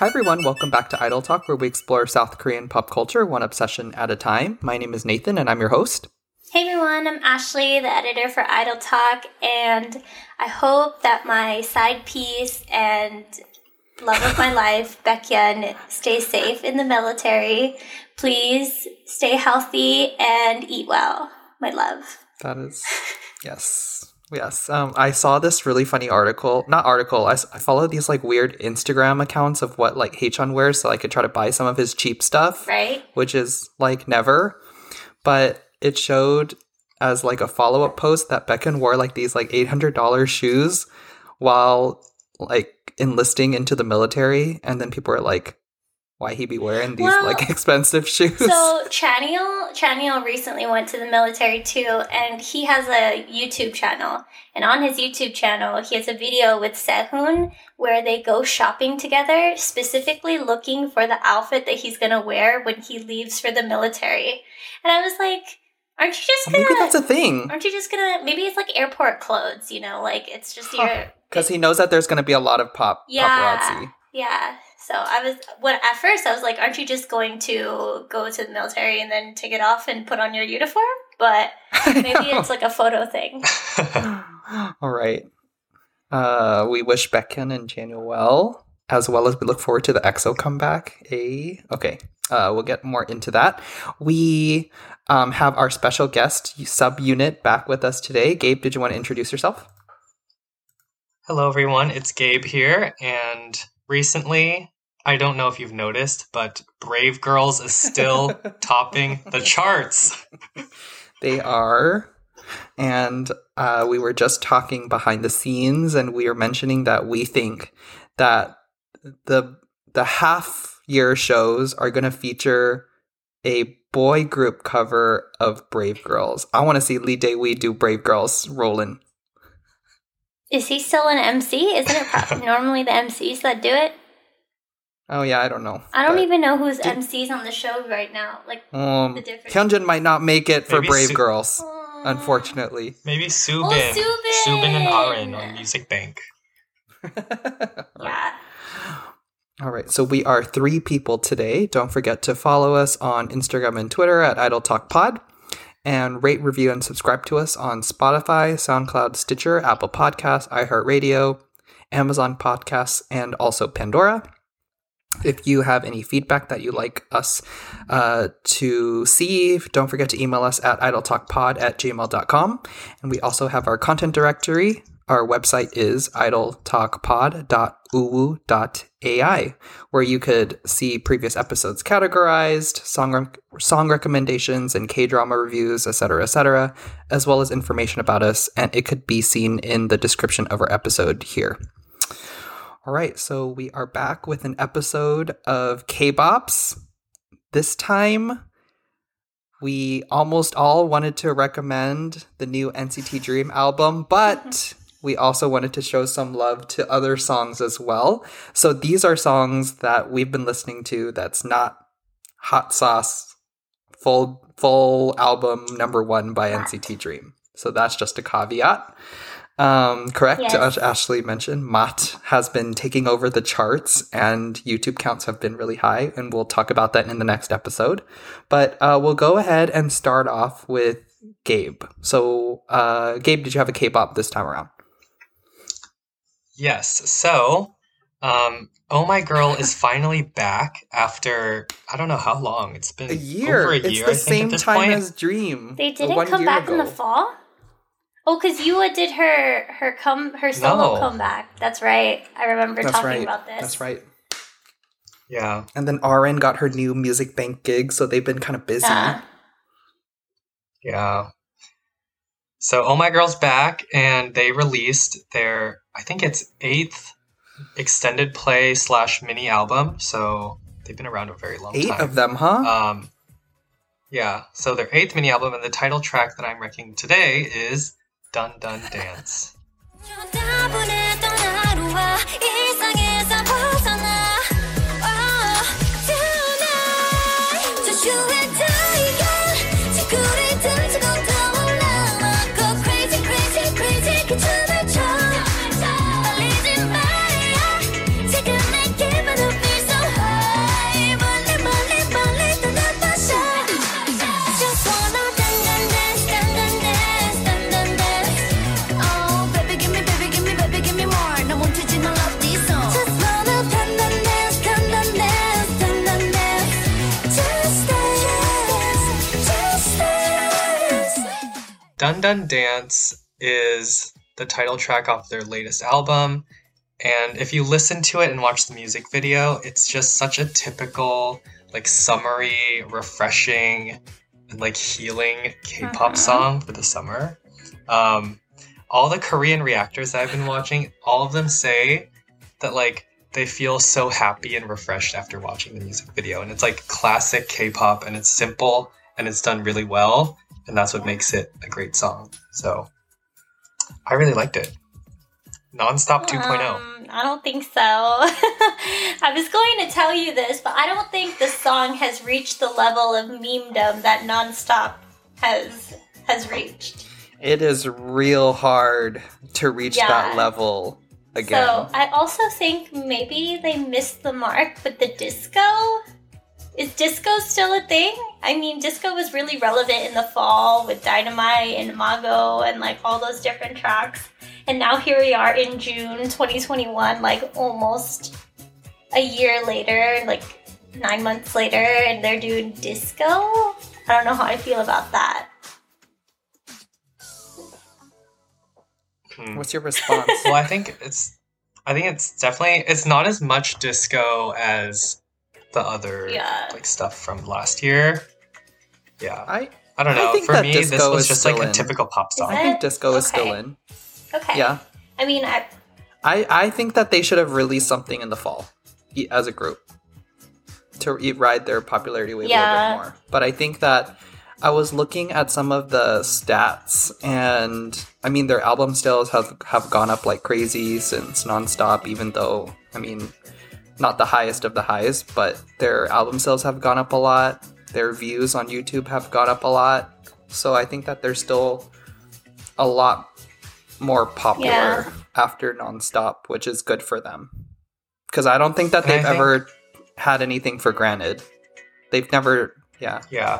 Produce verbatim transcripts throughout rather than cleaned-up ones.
Hi everyone, welcome back to Idol Talk, where we explore South Korean pop culture one obsession at a time. My name is Nathan and I'm your host. Hey everyone, I'm Ashley, the editor for Idol Talk, and I hope that my side piece and love of my life, Baekhyun, stays safe in the military. Please stay healthy and eat well, my love. That is, yes. Yes, um, I saw this really funny article, not article, I, I follow these like weird Instagram accounts of what like Haechan wears so I could try to buy some of his cheap stuff. Right. Which is like never, but it showed as like a follow-up post that Baekhyun wore like these like eight hundred dollars shoes while like enlisting into the military, and then people were like, why he be wearing these well, like expensive shoes? So Chanyeol, Chanyeol recently went to the military too, and he has a YouTube channel. And on his YouTube channel, he has a video with Sehun where they go shopping together, specifically looking for the outfit that he's gonna wear when he leaves for the military. And I was like, aren't you just gonna... Maybe that's a thing. Aren't you just gonna... Maybe it's like airport clothes, you know? Like, it's just huh. your... Because he knows that there's gonna be a lot of pop yeah, paparazzi. Yeah. So I was, when at first I was like, aren't you just going to go to the military and then take it off and put on your uniform? But maybe it's like a photo thing. All right. Uh, we wish Baekhyun and Chanyeol well, as well as we look forward to the E X O comeback. A okay. Uh, we'll get more into that. We um, have our special guest subunit back with us today. Gabe, did you want to introduce yourself? Hello, everyone. It's Gabe here, and recently, I don't know if you've noticed, but Brave Girls is still topping the charts. They are. And uh, we were just talking behind the scenes, and we were mentioning that we think that the the half year shows are going to feature a boy group cover of Brave Girls. I want to see Lee Dae-wi do Brave Girls rolling. Is he still an M C? Isn't it pro- normally the M Cs that do it? Oh, yeah, I don't know. I don't even know who's did, M Cs on the show right now. Like, um, the difference. Hyunjin might not make it for Maybe Brave Su- Girls, Aww. unfortunately. Maybe Subin. Oh, Subin! Subin and Aren on Music Bank. Yeah. All right, so we are three people today. Don't forget to follow us on Instagram and Twitter at Idol Talk Pod, and rate, review, and subscribe to us on Spotify, SoundCloud, Stitcher, Apple Podcasts, iHeartRadio, Amazon Podcasts, and also Pandora. If you have any feedback that you'd like us uh, to see, don't forget to email us at idoltalkpod at gmail dot com. And we also have our content directory. Our website is idoltalkpod dot uwu dot a i, where you could see previous episodes categorized, song rec- song recommendations, and K-drama reviews, et cetera, et cetera, as well as information about us, and it could be seen in the description of our episode here. All right, so we are back with an episode of K-Bops. This time, we almost all wanted to recommend the new N C T Dream album, but we also wanted to show some love to other songs as well. So these are songs that we've been listening to that's not hot sauce, full full album number one by N C T Dream. So that's just a caveat. Um, correct, yes. As Ashley mentioned, Mat has been taking over the charts and YouTube counts have been really high, and we'll talk about that in the next episode. But uh, we'll go ahead and start off with Gabe. So, uh, Gabe, did you have a K-pop this time around? Yes, so, um, Oh My Girl is finally back after, I don't know how long, it's been a year. over a it's year, the I think, same at this time point. as Dream. They didn't come back ago. in the fall? Oh, because Yua did her her come her solo No. comeback. That's right. I remember That's talking right. about this. That's right. Yeah. And then Aren got her new Music Bank gig, so they've been kind of busy. Yeah. Yeah. So Oh My Girl's back, and they released their, I think it's eighth extended play slash mini album. So they've been around a very long Eight time. of them, huh? Um, yeah. So their eighth mini album, and the title track that I'm ranking today is Dun Dun Dance. Dun Dun Dance is the title track off their latest album. And if you listen to it and watch the music video, it's just such a typical, like, summery, refreshing, and, like, healing K-pop Mhm. song for the summer. Um, all the Korean reactors that I've been watching, all of them say that, like, they feel so happy and refreshed after watching the music video. And it's, like, classic K-pop, and it's simple, and it's done really well, and that's what makes it a great song. So, I really liked it. Nonstop two point oh. Um, I don't think so. I was going to tell you this, but I don't think the song has reached the level of memedom that Nonstop has has reached. It is real hard to reach Yeah. that level again. So I also think maybe they missed the mark with the disco. Is disco still a thing? I mean, disco was really relevant in the fall with Dynamite and Mago and like all those different tracks. And now here we are in June twenty twenty-one, like almost a year later, like nine months later, and they're doing disco. I don't know how I feel about that. Hmm. What's your response? Well, I think it's, I think it's definitely, it's not as much disco as the other Yeah. like stuff from last year. Yeah, I I don't I know. think For that me, this disco was is just like still a in. typical pop song. I think disco is Okay. still in. Okay. Yeah. I mean, I, I, I think that they should have released something in the fall e- as a group to e- ride their popularity wave a Yeah. little bit more. But I think that I was looking at some of the stats, and I mean, their album sales have, have gone up like crazy since Nonstop, even though, I mean, not the highest of the highs, but their album sales have gone up a lot. Their views on YouTube have gone up a lot. So I think that they're still a lot more popular Yeah. after Nonstop, which is good for them. Because I don't think that And I they've think- ever had anything for granted. They've never, yeah. Yeah.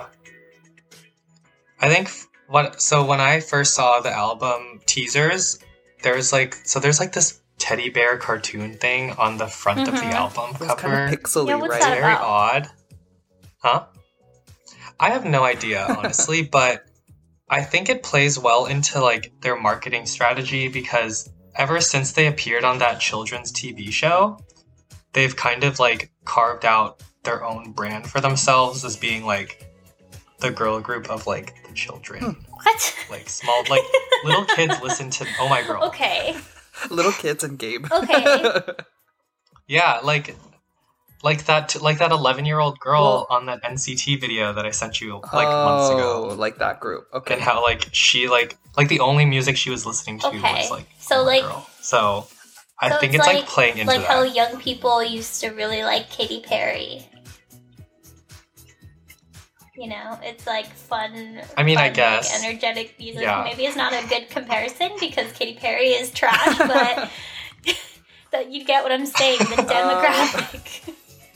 I think f- what so when I first saw the album teasers, there's like so there's like this teddy bear cartoon thing on the front of Mhm. the album It's cover. kind of pixely, Yeah, what's right? It's that very about? odd. Huh? I have no idea, honestly, but I think it plays well into like their marketing strategy because ever since they appeared on that children's T V show, they've kind of like carved out their own brand for themselves as being like the girl group of like the children. what? Like small like little kids listen to Oh My Girl. Okay. Little kids and Gabe. Okay. Yeah, like like that like that eleven year old girl Well- on that N C T video that I sent you like months ago. Oh, like that group. Okay. And how like she like like the only music she was listening to Okay. was like So, Oh My like- Girl. So I So think it's it's like, like- playing into Like how that. young people used to really like Katy Perry. You know, it's like fun. I mean, I fun, guess. like, energetic music. Yeah. Maybe it's not a good comparison because Katy Perry is trash, but that you get what I'm saying. The demographic.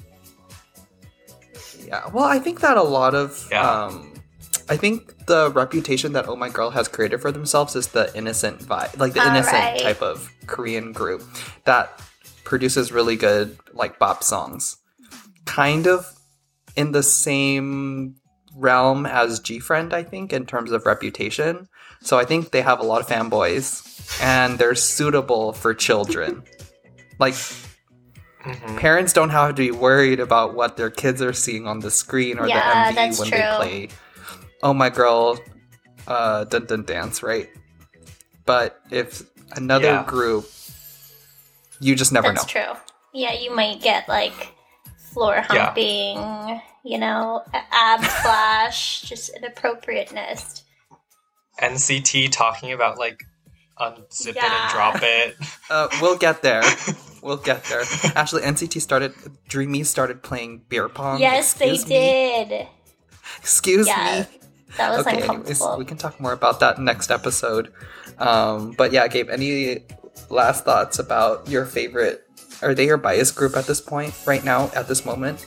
Yeah, well, I think that a lot of, Yeah. um, I think the reputation that Oh My Girl has created for themselves is the innocent vibe, like the innocent Alright. type of Korean group that produces really good, like, bop songs. Kind of in the same realm as G-Friend, I think, in terms of reputation. So I think they have a lot of fanboys, and they're suitable for children. Like, Mhm. parents don't have to be worried about what their kids are seeing on the screen or Yeah, the that's M V when true. they play Oh My Girl, uh, Dun Dun Dance, right? But if another Yeah. group, you just never That's know. true. Yeah, you might get like floor Yeah. humping, you know, a- ab flash, just inappropriateness. N C T talking about like unzip it Yeah. and drop it. Uh, we'll get there. We'll get there. Actually, N C T started, Dreamies started playing beer pong. Yes, they Excuse me? did. Excuse Yeah, me. that was Okay, anyways, uncomfortable. we can talk more about that next episode. Um, but yeah, Gabe, any last thoughts about your favorite? Are they your bias group at this point, right now, at this moment?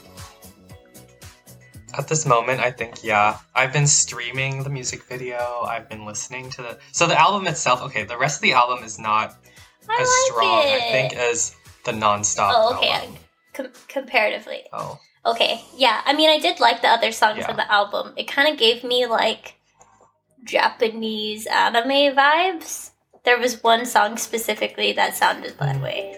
At this moment, I think, yeah. I've been streaming the music video. I've been listening to the... So the album itself, okay, the rest of the album is not I as like strong, it. I think, as the Non-Stop Oh, okay. album. Com- comparatively. Oh. Okay, yeah. I mean, I did like the other songs Yeah. on the album. It kind of gave me like Japanese anime vibes. There was one song specifically that sounded that way.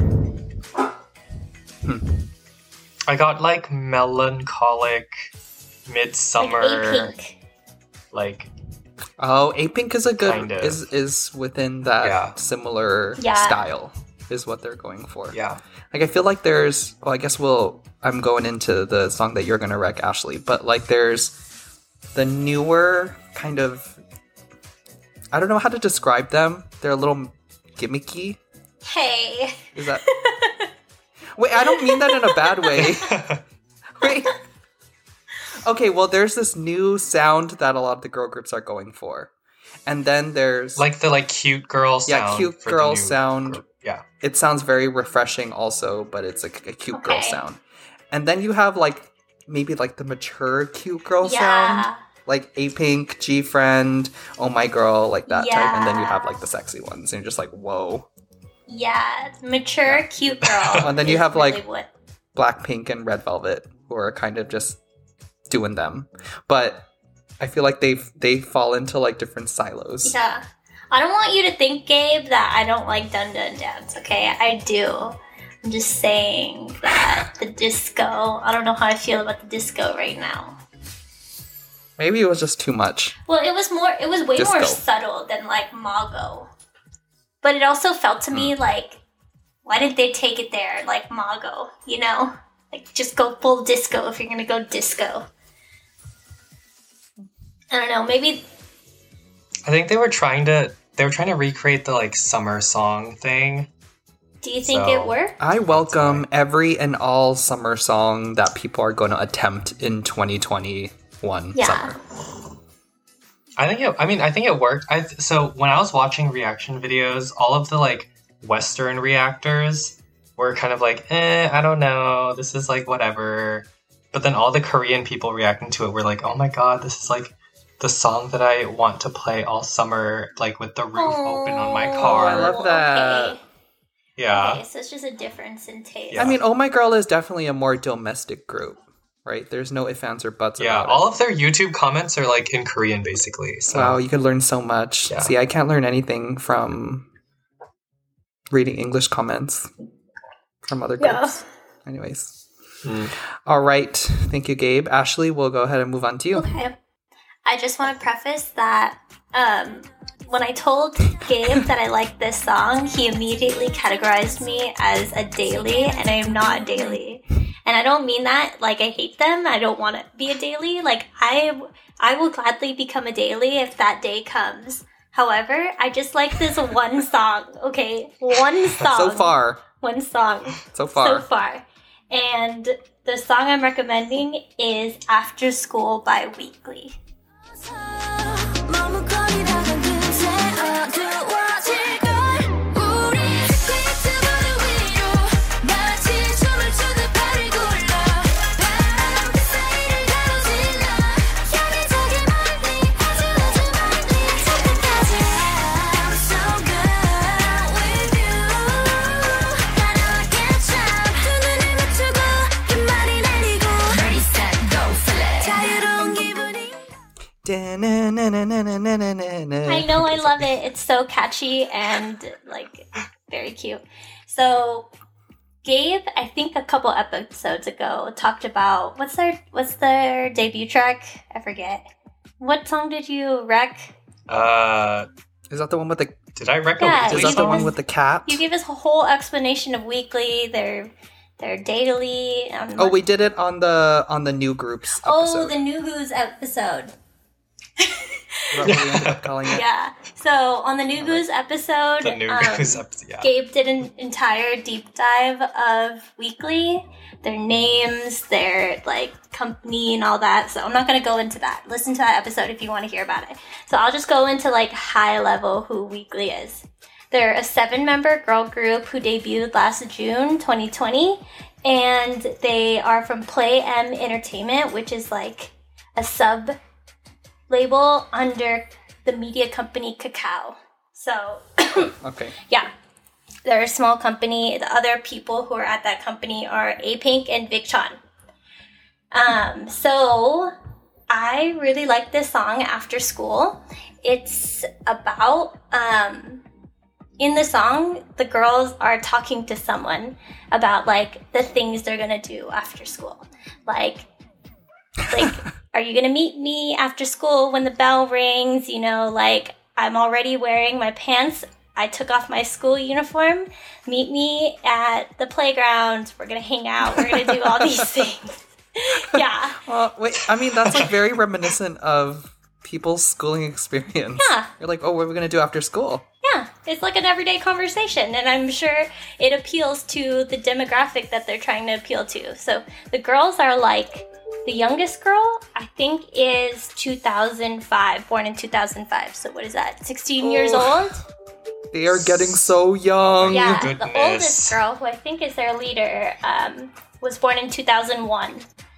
Hmm. I got like melancholic, midsummer, Like A-Pink. like Oh, A-Pink is a good Kind of. is is within that Yeah. similar Yeah. style is what they're going for. yeah. Like I feel like there's well, I guess we'll I'm going into the song that you're gonna wreck, Ashley, but like there's the newer kind of I don't know how to describe them. They're a little gimmicky. Hey. Is that Wait, I don't mean that in a bad way. Wait. Okay, well there's this new sound that a lot of the girl groups are going for. And then there's Like the like cute girl sound. Yeah, cute for the girl new sound. group. Yeah. It sounds very refreshing also, but it's like a cute girl Okay. sound. And then you have like maybe like the mature cute girl Yeah. sound. Like A-Pink, G-Friend, Oh My Girl, like that type. And then you Yeah. have like the sexy ones. And you're just like, whoa. Yeah. Mature, cute girl. And then you is have, like- really what- Blackpink and Red Velvet who are kind of just doing them. But I feel like they they fall into like different silos. Yeah. I don't want you to think, Gabe, that I don't like Dun Dun Dance, okay? I do. I'm just saying that the disco, I don't know how I feel about the disco right now. Maybe it was just too much. Well, it was more, it was way more Disco. subtle than like Mago. But it also felt to me like, why didn't they take it there like Mago, you know? Like, just go full disco if you're gonna go disco. I don't know, maybe, I think they were trying to they were trying to recreate the like summer song thing. do you think So- it worked? I welcome every and all summer song that people are going to attempt in twenty twenty-one Yeah. summer. I think it I mean I think it worked. I th- so when I was watching reaction videos, all of the like Western reactors were kind of like, eh, I don't know, this is like whatever. But then all the Korean people reacting to it were like, oh my god, this is like the song that I want to play all summer, like with the roof open on my car. I love that. Okay. Yeah. Okay, so it's just a difference in taste. Yeah. I mean, Oh My Girl is definitely a more domestic group, right? There's no ifs, ands, or buts Yeah, about all it. of their YouTube comments are like in Korean basically. So Wow, you could learn so much. Yeah. See, I can't learn anything from reading English comments from other Yeah. groups. Anyways. Mm. All right. Thank you, Gabe. Ashley, we'll go ahead and move on to you. Okay. I just want to preface that um, when I told Gabe that I liked this song, he immediately categorized me as a daily, and I am not a daily. And I don't mean that like I hate them. I don't want to be a daily. Like I, I will gladly become a daily if that day comes. However, I just like this one song. Okay, one song. So far. one song. So far. So far. And the song I'm recommending is After School by Weekly. 머뭇거리다간 금세 어두워질 걸 우리 스케이트보드 위로 마치 춤을 추듯 발을 굴러 바람 그 사이를 가로질러 여기저기 멀리 아주 아주 멀리 저 끝까지 I'm so good with you 가려하게 참 두 눈을 맞추고 끝말이 내리고 Ready set go flip 자유로운 기분이 I know, I love it. It's so catchy and like very cute. So Gabe, I think a couple episodes ago, talked about what's their what's their debut track? I forget. What song did you wreck? Uh Is that the one with the did I recommend Yeah, Is you that the gave one us- with the cat? You gave us a whole explanation of Weekly, their their daily. Um, Oh, we did it on the on the new groups Oh, episode. the New Who's episode. Is that what we ended up calling it? Yeah. So on the New Goose episode, the new um, news episode. Yeah. Gabe did an entire deep dive of Weekly, their names, their like company and all that. So I'm not gonna go into that. Listen to that episode if you want to hear about it. So I'll just go into like high level who Weekly is. They're a seven member girl group who debuted last June twenty twenty, and they are from Play M Entertainment, which is like a sub label under the media company Kakao. So Okay. yeah, they're a small company. The other people who are at that company are A-Pink and Victon. Um, so I really like this song, After School. It's about, um, in the song, the girls are talking to someone about, like, the things they're gonna do after school. Like, like, are you gonna meet me after school when the bell rings? You know, like, I'm already wearing my pants. I took off my school uniform. Meet me at the playground. We're gonna hang out. We're gonna do all these things. Yeah. Well, wait, I mean, that's like very reminiscent of people's schooling experience. Yeah. You're like, oh, what are we going to do after school? Yeah. It's like an everyday conversation, and I'm sure it appeals to the demographic that they're trying to appeal to. So the girls are like, the youngest girl, I think, is two thousand five, born in two thousand five. So what is that, sixteen years old? They are getting so young. Yeah, Goodness. the oldest girl, who I think is their leader, um, was born in two thousand one.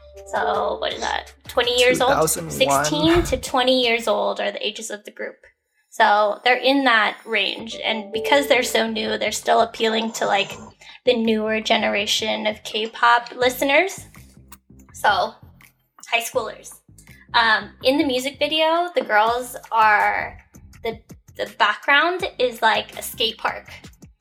So what is that? twenty years old? two thousand one. sixteen to twenty years old are the ages of the group. So they're in that range. And because they're so new, they're still appealing to like the newer generation of K-pop listeners. So high schoolers. Um, in the music video, the girls are, the the background is like a skate park.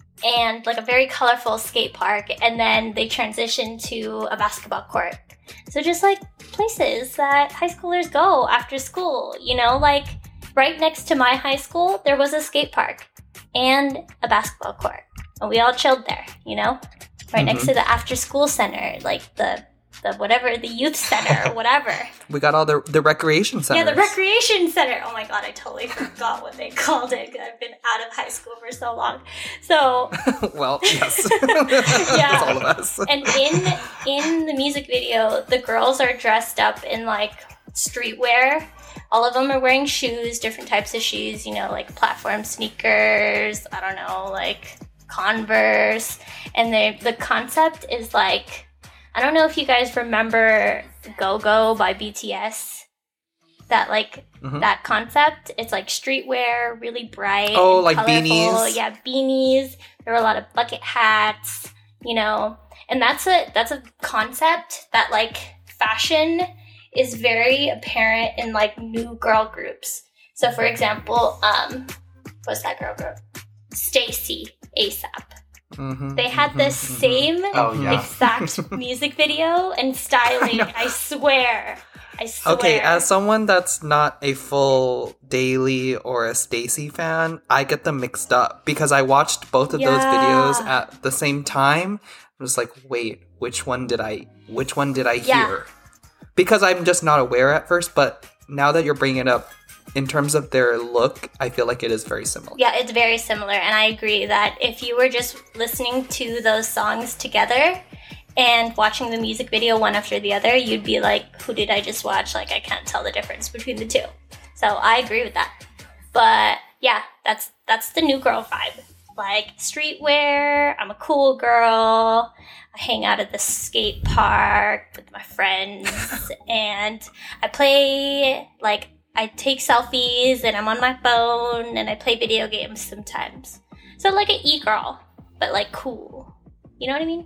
And like a very colorful skate park. And then they transition to a basketball court. So just like places that high schoolers go after school, you know, like right next to my high school, there was a skate park and a basketball court. And we all chilled there, you know, right mm-hmm. next to the after school center, like the, the whatever, the youth center or whatever. We got all the the recreation centers. Yeah, the recreation center. Oh my God, I totally forgot what they called it because I've been out of high school for so long. So, well, yes. Yeah. That's all of us. And in in the music video, the girls are dressed up in like streetwear. All of them are wearing shoes, different types of shoes, you know, like platform sneakers, I don't know, like Converse. And they the concept is like, I don't know if you guys remember Go Go by B T S. That like mm-hmm. that concept. It's like streetwear, really bright. Oh, and like colorful. beanies. Yeah, beanies. There were a lot of bucket hats, you know. And that's a that's a concept that like fashion is very apparent in like new girl groups. So for example, um, what's that girl group? Stacy ASAP. Mm-hmm, they had mm-hmm, the same oh, yeah. exact music video and styling. I, I swear. I swear. Okay, as someone that's not a full Daily or a Stacy fan, I get them mixed up because I watched both of yeah. those videos at the same time. I was like, wait, which one did I which one did I yeah. hear? Because I'm just not aware at first, but now that you're bringing it up, in terms of their look, I feel like it is very similar. Yeah, it's very similar. And I agree that if you were just listening to those songs together and watching the music video one after the other, you'd be like, who did I just watch? Like, I can't tell the difference between the two. So I agree with that. But yeah, that's that's the new girl vibe. Like streetwear, I'm a cool girl. I hang out at the skate park with my friends. And I play, like, I take selfies and I'm on my phone and I play video games sometimes. So like an e-girl, but like cool. You know what I mean?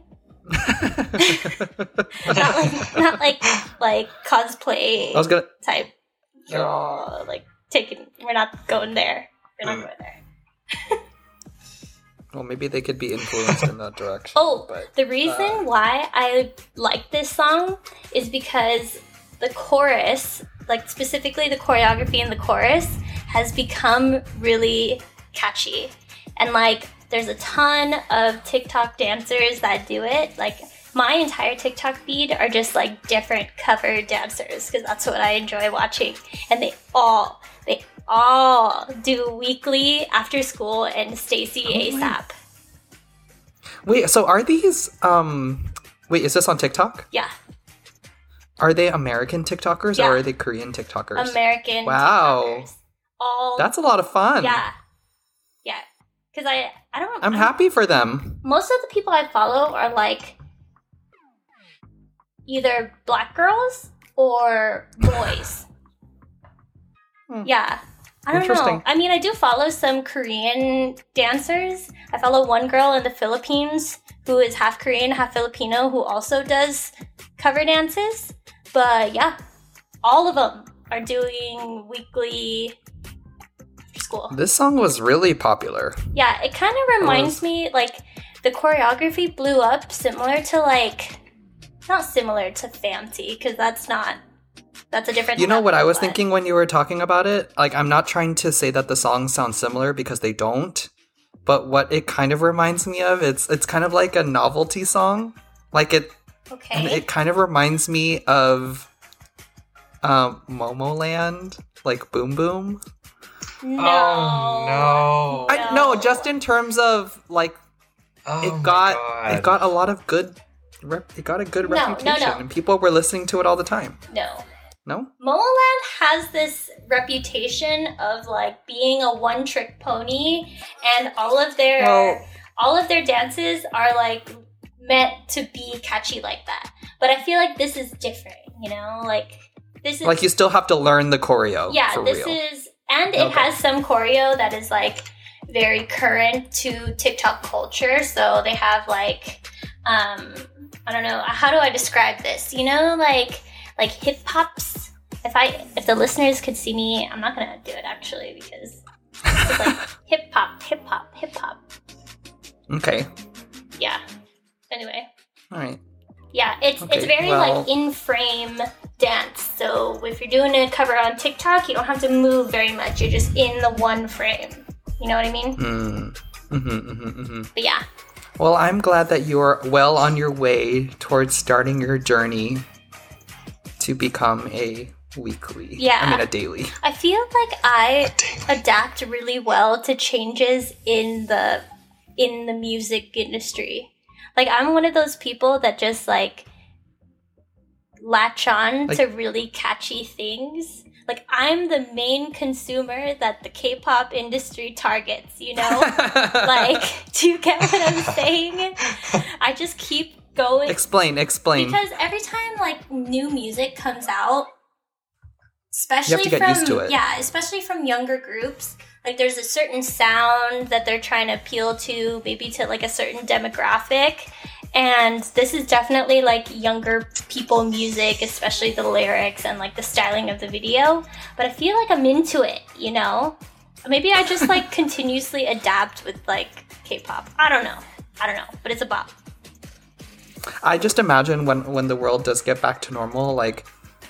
not like not like like cosplay I was gonna type girl. Like taking we're not going there. We're not going there. Well, maybe they could be influenced in that direction. Oh, but, the reason uh, why I like this song is because the chorus, like specifically the choreography in the chorus, has become really catchy. And like there's a ton of TikTok dancers that do it. Like my entire TikTok feed are just like different cover dancers because that's what I enjoy watching. And they all, they all do weekly after school and Stacy oh ASAP. Wait, so are these, um, wait, is this on TikTok? Yeah. Are they American TikTokers Yeah. or are they Korean TikTokers? American Wow. TikTokers. All That's a lot of fun. Yeah. Yeah. Because I, I don't... I'm I happy for them. Most of the people I follow are like either black girls or boys. Hmm. Yeah. I don't Interesting. know. I mean, I do follow some Korean dancers. I follow one girl in the Philippines who is half Korean, half Filipino, who also does cover dances. But yeah, all of them are doing weekly school. This song was really popular. Yeah, it kind of reminds was- me, like, the choreography blew up similar to, like, not similar to Fancy, because that's not, that's a different You know what I level, was but- thinking when you were talking about it? Like, I'm not trying to say that the songs sound similar because they don't, but what it kind of reminds me of, it's it's kind of like a novelty song. Like it, Okay. and it kind of reminds me of um, Momoland, like Boom Boom. no. Oh, no. I no, just in terms of like Oh it my got God. it got a lot of good. Rep- it got a good No, no, reputation, no. and people were listening to it all the time. No. No, Momoland has this reputation of like being a one-trick pony, and all of their Well- all of their dances are like meant to be catchy like that. But I feel like this is different, you know? Like this is like you still have to learn the choreo. yeah, for this real. is and it Okay. has some choreo that is like very current to TikTok culture. So they have like um I don't know, how do I describe this? You know, like like hip hops. If I if the listeners could see me, I'm not gonna do it actually because it's like hip hop, hip hop, hip hop. Okay, Yeah. Anyway. all right. Yeah, it's it's Okay, very well- like in frame dance. So if you're doing a cover on TikTok, you don't have to move very much. You're just in the one frame. You know what I mean? Mm. Mm-hmm, mm-hmm, mm-hmm. But yeah. Well, I'm glad that you're well on your way towards starting your journey to become a weekly. Yeah. I mean, a daily. I feel like I daily. adapt really well to changes in the in the music industry. Like I'm one of those people that just like latch on Like- to really catchy things. Like I'm the main consumer that the K-pop industry targets, you know? Like, do you get what I'm saying? I just keep going explain, explain. because every time like new music comes out, especially to get from used to it. yeah, especially from younger groups, like there's a certain sound that they're trying to appeal to, maybe to like a certain demographic. And this is definitely like younger people music, especially the lyrics and like the styling of the video. But I feel like I'm into it, you know? Maybe I just like continuously adapt with like K-pop. I don't know. I don't know, but it's a bop. I just imagine when when the world does get back to normal, like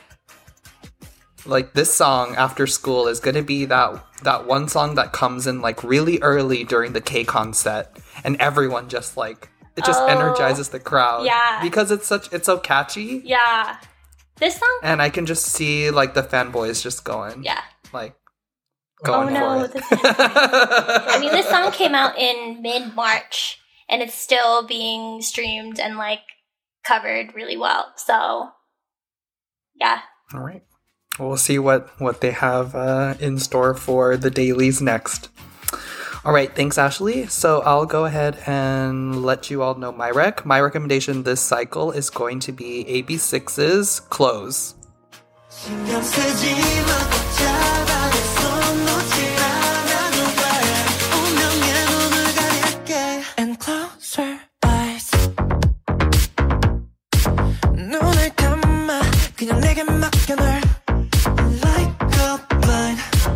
like this song After School is gonna be that that one song that comes in like really early during the K-Con set, and everyone just like it just Oh, energizes the crowd. yeah. Because it's such it's so catchy. Yeah. This song? And I can just see like the fanboys just going. Yeah. Like going Oh, no, for it. the I mean, this song came out in mid-March, and it's still being streamed and, like, covered really well. So, yeah. All right. We'll see what, what they have uh, in store for the dailies next. All right. Thanks, Ashley. So I'll go ahead and let you all know my rec. My recommendation this cycle is going to be A B six's Close. 신경 쓰지 마 잡아 내 손 놓지 않아도 돼 운명의 눈을 가릴게 And close your eyes 눈을 감아 그냥 내게 맡겨놔 Like a blind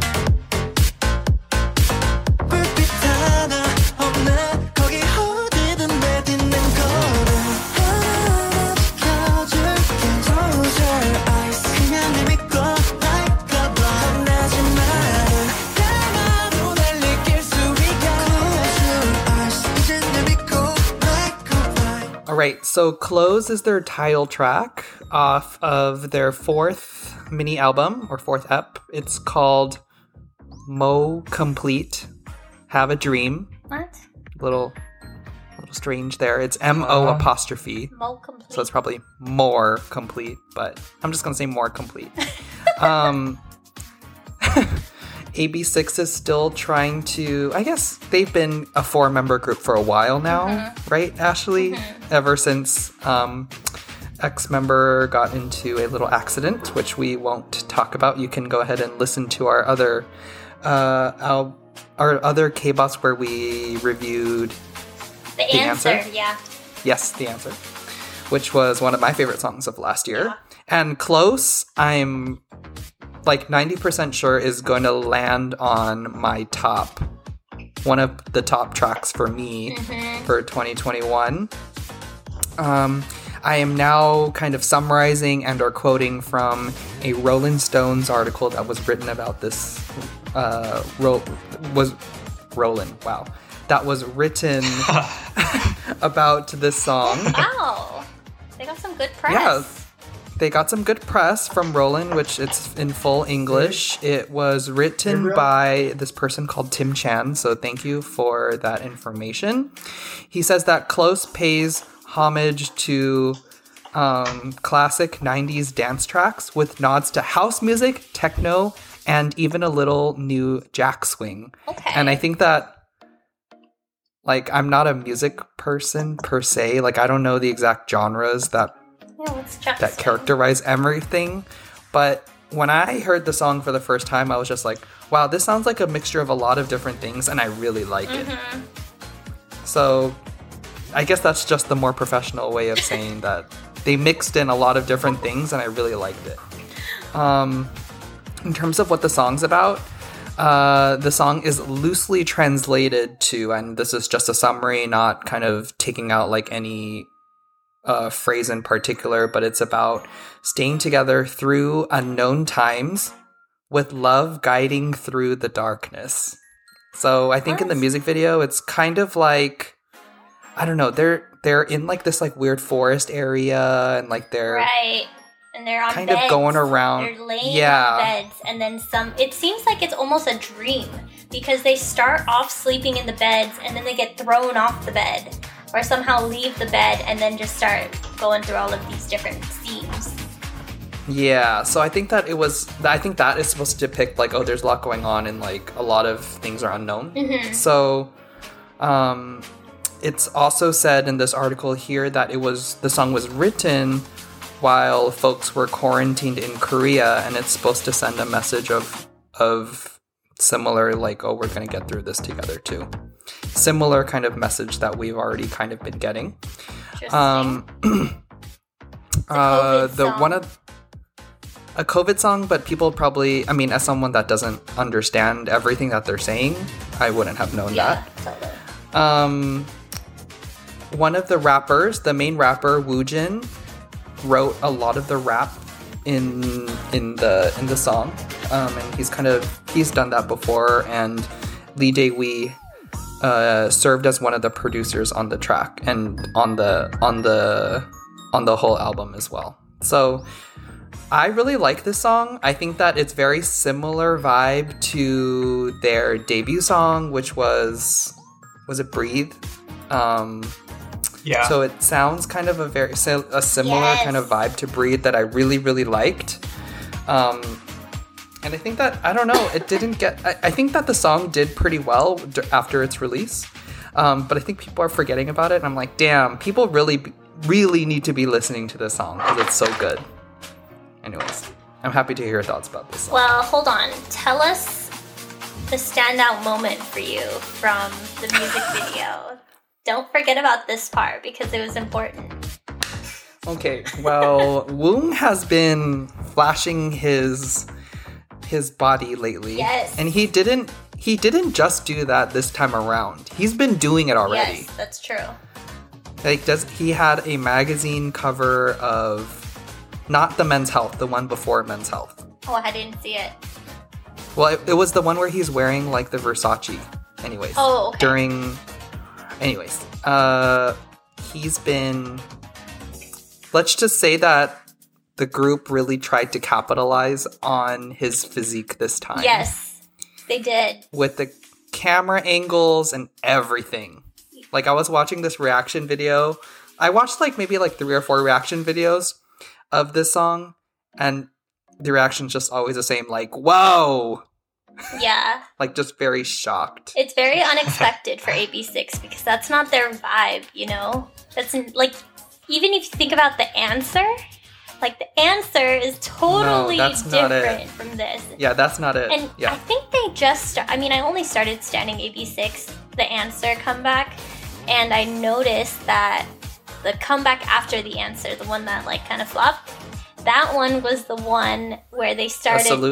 불빛 하나 없네 거기 어디든 내딛는 걸음 하나 지켜줄게 Close your eyes 그냥 내 믿고 like a blind 겁나지 마라 감아도 날 느낄 수 있게 Close your eyes 이젠 내 믿고 like a blind All right. So Close is their title track off of their fourth mini album or fourth ep. It's called Mo Complete. Have a Dream. What? Little, little strange there. It's M O Uh. apostrophe. Mo complete. So it's probably more complete, but I'm just gonna say more complete. um, A B six is still trying to. I guess they've been a four-member group for a while now, right, Ashley? Ever since um, X-member got into a little accident, which we won't talk about. You can go ahead and listen to our other uh, our, our other K-bots where we reviewed the, the answer, answer? yeah. Yes, The Answer, which was one of my favorite songs of last year. And Close, I'm like ninety percent sure is going to land on my top, one of the top tracks for me Mm-hmm. for twenty twenty-one. Um, I am now kind of summarizing and or quoting from a Rolling Stones article that was written about this. Uh, ro- was Roland? Wow, that was written about this song. Wow. They got some good press. Yeah, they got some good press from Roland, which it's in full English. It was written by this person called Tim Chan, so thank you for that information. He says that Close pays homage to um, classic nineties dance tracks with nods to house music, techno, and even a little new jack swing. Okay. And I think that, like, I'm not a music person per se. Like, I don't know the exact genres that Yeah, let's check that this characterize everything. But when I heard the song for the first time, I was just like, wow, this sounds like a mixture of a lot of different things, and I really like it. Mm-hmm. So I guess that's just the more professional way of saying that they mixed in a lot of different things, and I really liked it. Um, in terms of what the song's about, uh, the song is loosely translated to, and this is just a summary, not kind of taking out like any uh, phrase in particular, but it's about staying together through unknown times with love guiding through the darkness. So I think in the music video, it's kind of like, I don't know, they're they're in like this like weird forest area, and like they're Right. And they're on kind beds. of going around. They're laying Yeah. on beds, and then some. It seems like it's almost a dream because they start off sleeping in the beds, and then they get thrown off the bed, or somehow leave the bed, and then just start going through all of these different scenes. Yeah, so I think that it was, I think that is supposed to depict like, oh, there's a lot going on and like a lot of things are unknown. Mm-hmm. So, um, it's also said in this article here that it was, the song was written while folks were quarantined in Korea, and it's supposed to send a message of, of similar, like, oh, we're gonna get through this together too. Similar kind of message that we've already kind of been getting. Interesting. Um, uh, the one of a COVID song, but people probably, I mean, as someone that doesn't understand everything that they're saying, I wouldn't have known yeah, that. totally. Um, one of the rappers, the main rapper Woojin, wrote a lot of the rap in in the in the song, um, and he's kind of he's done that before. And Lee Dae-wi uh, served as one of the producers on the track and on the on the on the whole album as well. So I really like this song. I think that it's very similar vibe to their debut song, which was was it Breathe? Um, Yeah. So it sounds kind of a very si- a similar Yes. kind of vibe to Breathe that I really really liked. Um, and I think that I don't know, it didn't get. I, I think that the song did pretty well d- after its release, um, but I think people are forgetting about it. And I'm like, damn, people really really need to be listening to this song because it's so good. Anyways, I'm happy to hear your thoughts about this song. Well, hold on. Tell us the standout moment for you from the music video. Don't forget about this part because it was important. Okay, well, Woong has been flashing his his body lately. Yes. And he didn't he didn't just do that this time around. He's been doing it already. Yes, that's true. Like does he had a magazine cover of not the Men's Health, the one before Men's Health. Oh, I didn't see it. Well, it, it was the one where he's wearing like the Versace. Anyways. Oh, okay. During anyways, uh he's been, let's just say that the group really tried to capitalize on his physique this time. Yes, they did. With the camera angles and everything. Like I was watching this reaction video. I watched like maybe like three or four reaction videos of this song, and the reaction's just always the same, like, whoa! Yeah. Like just very shocked. It's very unexpected for A B six because that's not their vibe, you know? That's n- like, even if you think about the answer, like the answer is totally that's not it. different from this. Yeah, that's not it. And I yeah. think they just, sta- I mean, I only started standing A B six, the answer comeback, and I noticed that the comeback after the answer, the one that like kind of flopped, that one was the one where they A started. salute.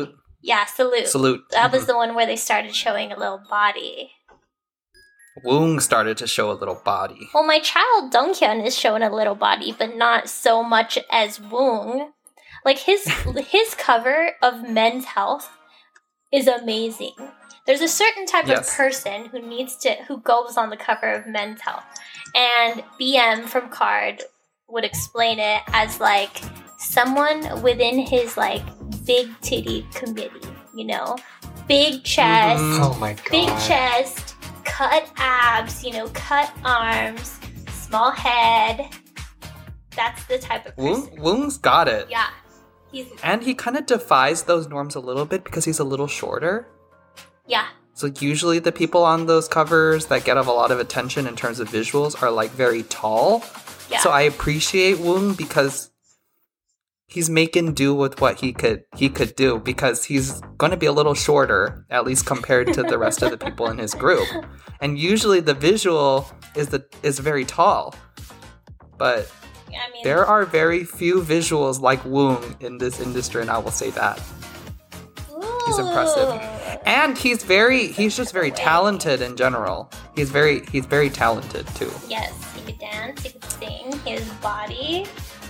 Yeah, Salute. Salute. That was Mhm. the one where they started showing a little body. Woong started to show a little body. Well, my child Donghyun is showing a little body, but not so much as Woong. Like his his cover of Men's Health is amazing. There's a certain type Yes. of person who needs to who goes on the cover of Men's Health, and B M from Card would explain it as like someone within his like big titty committee, you know, big chest, Mhm. Oh my god. big chest, cut abs, you know, cut arms, small head. That's the type of person. Woong, Woong's got it. Yeah, he's And he kind of defies those norms a little bit because he's a little shorter. yeah. So usually the people on those covers that get a lot of attention in terms of visuals are like very tall. Yeah. So I appreciate Woong because he's making do with what he could he could do because he's going to be a little shorter, at least compared to the rest of the people in his group. And usually the visual is the is very tall. But I mean, there are very few visuals like Woong in this industry, and I will say that. He's impressive. Ooh. And he's very he's just very talented in general. He's very he's very talented too. Yes, he could dance, he could sing, his body.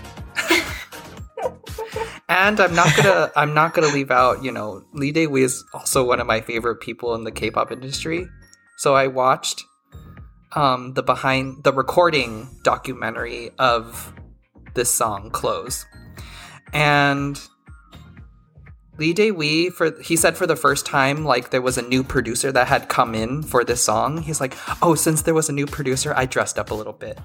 And I'm not gonna I'm not gonna leave out, you know, Lee Dae-wee is also one of my favorite people in the K-pop industry. So I watched um the behind the recording documentary of this song, Close. And Lee Dae-wee, for he said for the first time, like there was a new producer that had come in for this song. He's like, oh, since there was a new producer, I dressed up a little bit.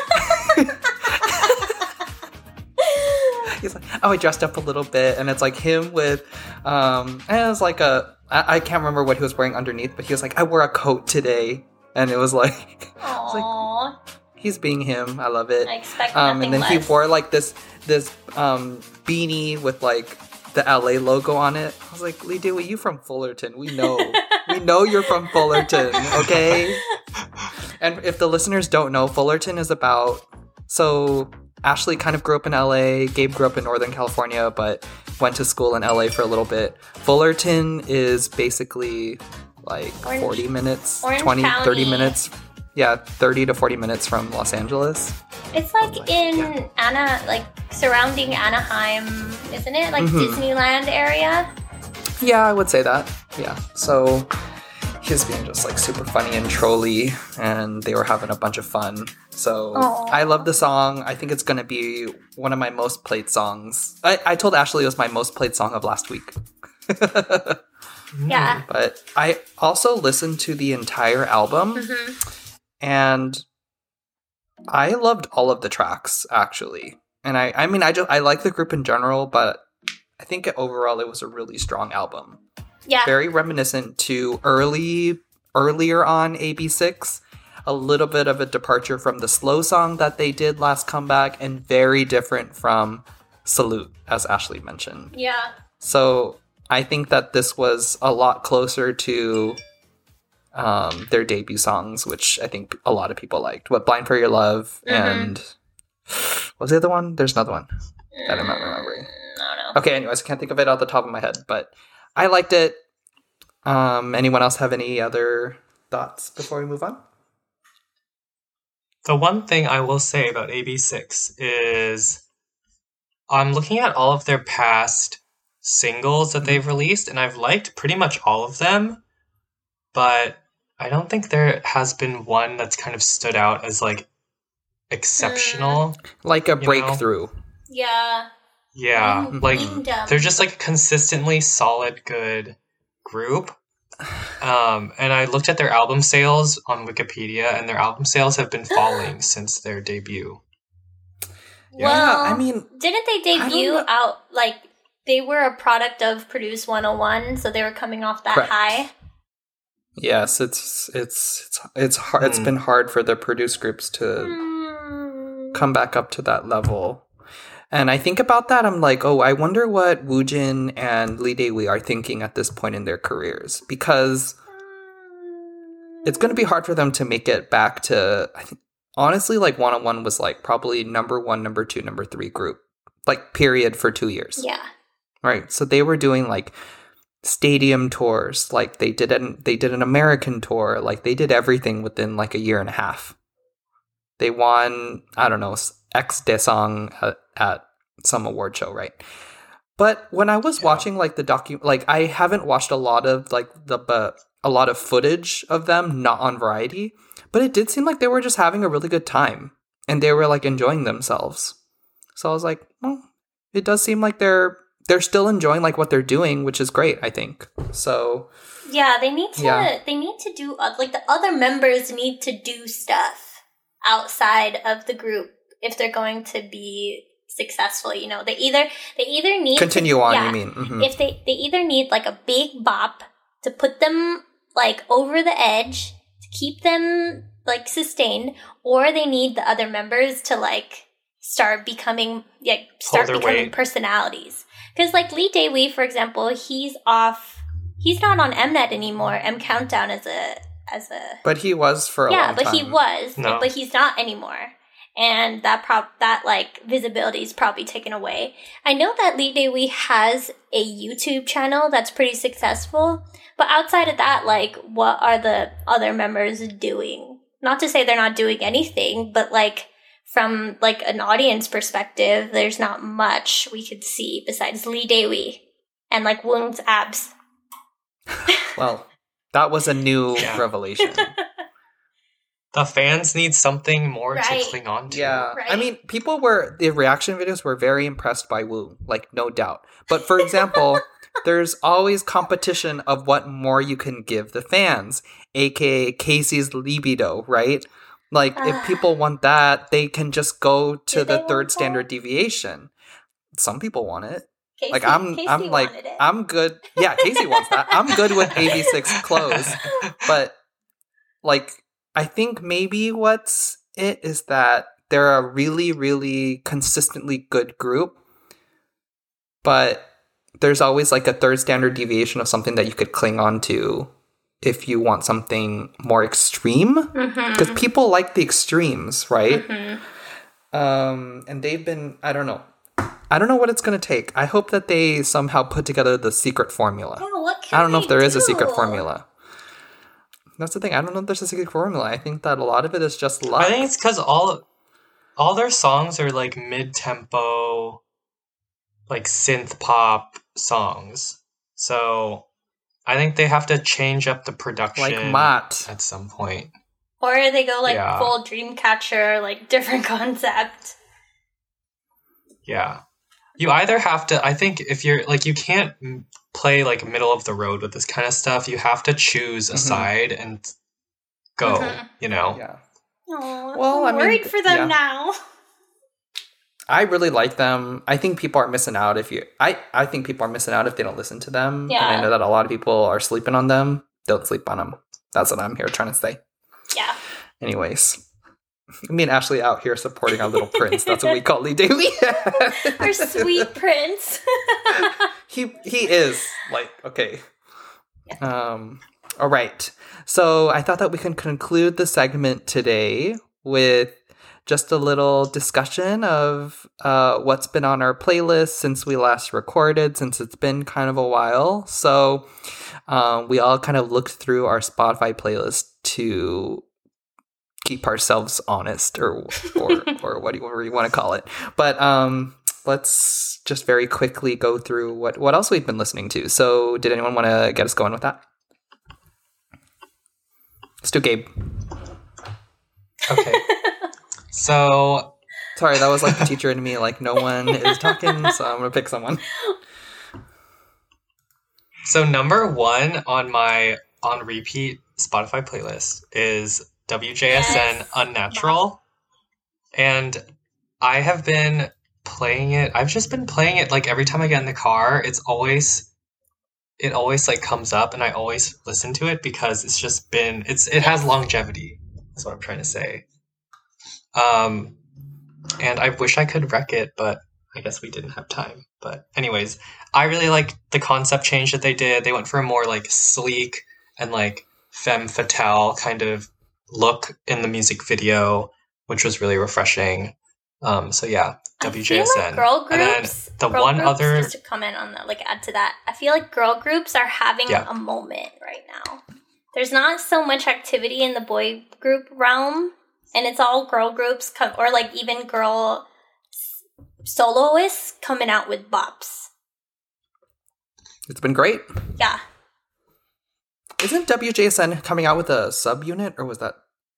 He's like, oh, I dressed up a little bit, and it's like him with, um, and it was like a, I, I can't remember what he was wearing underneath, but he was like, I wore a coat today, and it was like, I was like, Aww, he's being him. I love it. I expect Um, nothing and then less. he wore like this this um beanie with like the L A logo on it. I was like, Lee Dae-wee, you from Fullerton? We know, we know you're from Fullerton, okay? And if the listeners don't know, Fullerton is about so. Ashley kind of grew up in L A. Gabe grew up in Northern California, but went to school in L A for a little bit. Fullerton is basically like Orange- forty minutes, Orange twenty, County. thirty minutes. Yeah, thirty to forty minutes from Los Angeles. It's like in Anna, like surrounding Anaheim, isn't it? Like Mhm. Disneyland area. Yeah, I would say that. Yeah. So he's being just like super funny and trolly, and they were having a bunch of fun. So Aw. I love the song. I think it's going to be one of my most played songs. I, I told Ashley it was my most played song of last week. Yeah. But I also listened to the entire album, Mhm. and I loved all of the tracks actually. And I, I mean, I just I like the group in general, but I think overall it was a really strong album. Yeah. Very reminiscent to early, earlier on A B six. A little bit of a departure from the slow song that they did last comeback, and very different from Salute, as Ashley mentioned. Yeah. So I think that this was a lot closer to um, their debut songs, which I think a lot of people liked. What, Blind for Your Love, Mhm. and what was the other one? There's another one that I'm not remembering. I don't know. Okay, anyways, I can't think of it off the top of my head, but I liked it. Um, anyone else have any other thoughts before we move on? The one thing I will say about A B six is I'm looking at all of their past singles that they've released, and I've liked pretty much all of them, but I don't think there has been one that's kind of stood out as like exceptional. Like a You know? breakthrough. Yeah. Yeah, Mm, like Kingdom. they're just like a consistently solid, good group. Um, and I looked at their album sales on Wikipedia, and their album sales have been falling since their debut. Yeah, Well, I mean, didn't they don't debut know. out like they were a product of Produce one oh one, so they were coming off that Correct. high? yes, it's it's it's it's hard. It's Hmm. been hard for the produce groups to Mm. come back up to that level. And I think about that, I'm like, oh, I wonder what Woojin and Lee Dae-wee are thinking at this point in their careers, because it's going to be hard for them to make it back to, I think, honestly, like one oh one was like probably number one, number two, number three group, like period for two years. Yeah. Right. So they were doing like stadium tours. Like they did an they did an American tour. Like they did everything within like a year and a half. They won, I don't know, X Daesang at, at some award show, right? But when I was Yeah. watching like the docu, like I haven't watched a lot of like the but a lot of footage of them, not on Variety, but it did seem like they were just having a really good time and they were like enjoying themselves. So I was like, well, it does seem like they're they're still enjoying like what they're doing, which is great, I think. So Yeah, they need to. Yeah. They need to do uh, like the other members need to do stuff outside of the group if they're going to be successful. You know, they either they either need continue to, on, yeah, you mean? Mhm. if they they either need like a big bop to put them like over the edge to keep them like sustained, or they need the other members to like start becoming like start their becoming weight. personalities. Because like Lee Dae-wi, for example, he's off. He's not on Mnet anymore. M Countdown as a as a But he was for a yeah, long but time. he was, No. but he's not anymore. And that prob that like visibility is probably taken away. I know that Lee Dae-wi has a YouTube channel that's pretty successful, but outside of that, like, what are the other members doing? Not to say they're not doing anything, but like from like an audience perspective, there's not much we could see besides Lee Dae-wi and like Woong's abs. Well, that was a new Yeah. revelation. The fans need something more Right. to cling on to. Yeah. I Right. mean, people were, the reaction videos were very impressed by Wu, like, no doubt. But for example, there's always competition of what more you can give the fans, aka Casey's libido, right? Like, if Ah. people want that, they can just go to Do they the want third that? standard deviation. Some people want it. Casey, Like, I'm, Casey I'm like, wanted it. I'm good. Yeah, Casey wants that. I'm good with A B six clothes. But like I think maybe what's it is that they're a really really consistently good group, but there's always like a third standard deviation of something that you could cling on to if you want something more extreme, because Mhm. people like the extremes, right? Mhm. Um and they've been, I don't know, I don't know what it's going to take. I hope that they somehow put together the secret formula. Yeah, what can I don't know if they there is a secret do? formula. That's the thing. I don't know if there's a secret formula. I think that a lot of it is just luck. I think it's because all all their songs are like mid tempo, like synth pop songs. So I think they have to change up the production like Matt. at some point. Or they go like Yeah. full Dreamcatcher, like different concept. Yeah. You either have to, I think if you're like, you can't m- play like middle of the road with this kind of stuff. You have to choose a Mhm. side and go, Mhm. you know? Yeah. Oh, Well, I I'm mean, worried for them yeah. now. I really like them. I think people are missing out if you I, I think people are missing out if they don't listen to them. Yeah. And I know that a lot of people are sleeping on them. Don't sleep on them. That's what I'm here trying to say. Yeah. Anyways. Me and Ashley out here supporting our little prince. That's what we call Lee Daly. Our sweet prince. he he is like okay. Um all right. So I thought that we can conclude the segment today with just a little discussion of uh, what's been on our playlist since we last recorded, since it's been kind of a while. So um, we all kind of looked through our Spotify playlist to keep ourselves honest, or or or what do you, whatever you want to call it. But um, let's just very quickly go through what what else we've been listening to. So did anyone want to get us going with that? Let's do Gabe. Okay. So, Sorry, that was like the teacher in me. Like no one is talking, so I'm gonna pick someone. so number one on my on repeat Spotify playlist is W J S N Yes. Unnatural. And I have been playing it. I've just been playing it like every time I get in the car. It's always it always like comes up and I always listen to it because it's just been it's it has longevity. That's what I'm trying to say. Um and I wish I could wreck it, but I guess we didn't have time. But anyways, I really like the concept change that they did. They went for a more like sleek and like femme fatale kind of look in the music video, which was really refreshing. Um, so yeah, W I J feel S N. like girl And then groups. the girl one groups, other just to comment on that, like add to that. I feel like girl groups are having Yeah. a moment right now. There's not so much activity in the boy group realm, and it's all girl groups come, or like even girl s- soloists coming out with bops. It's been great. Yeah. Isn't W J S N coming out with a subunit, or was that?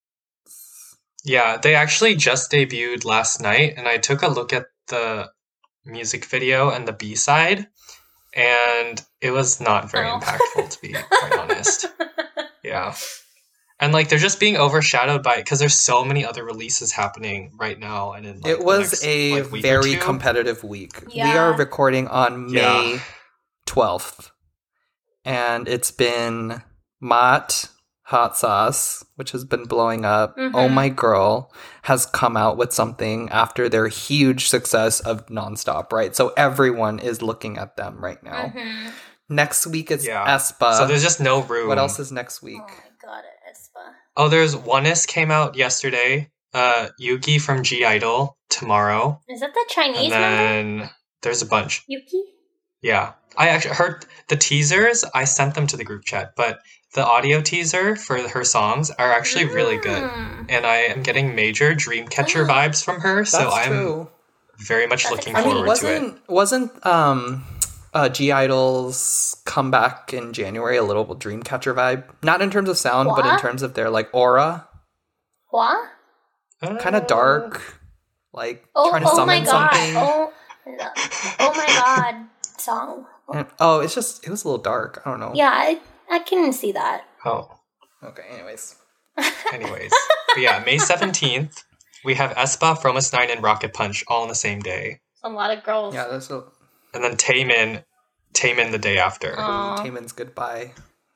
Yeah, they actually just debuted last night, and I took a look at the music video and the B side, and it was not very Oh. impactful, to be quite honest. Yeah. And like they're just being overshadowed by because there's so many other releases happening right now, and in like, It was the next, a like, week or very two. competitive week. We Yeah. are recording on May Yeah. twelfth, and it's been Mott Hot Sauce, which has been blowing up. Mhm. Oh My Girl has come out with something after their huge success of Nonstop, right? So everyone is looking at them right now. Mhm. Next week is Yeah. aespa. So there's just no room. What else is next week? Oh my god, aespa. Oh, there's Oneness came out yesterday. Uh, Yuki from G Idol tomorrow, Is that the Chinese and member? then there's a bunch. Yuki? Yeah, I actually heard the teasers. I sent them to the group chat, but the audio teaser for her songs are actually really good, Mm. and I am getting major Dreamcatcher vibes from her. So That's I'm true. very much That's looking I exciting. mean, forward to it. wasn't wasn't um uh G Idol's comeback in January a little Dreamcatcher vibe? Not in terms of sound, but in What? terms of their like aura, What? kind of dark, like Oh, trying to oh summon my god. something. Oh, oh my god. Song. And, oh, it's just it was a little dark. I don't know. Yeah, I, I can see that. Oh, Okay. Anyways, anyways, but yeah, May seventeenth, we have aespa, Fromus nine, and Rocket Punch all on the same day, A lot of girls. yeah, that's a and then Taemin, Taemin the day after. Aw. Taemin's goodbye.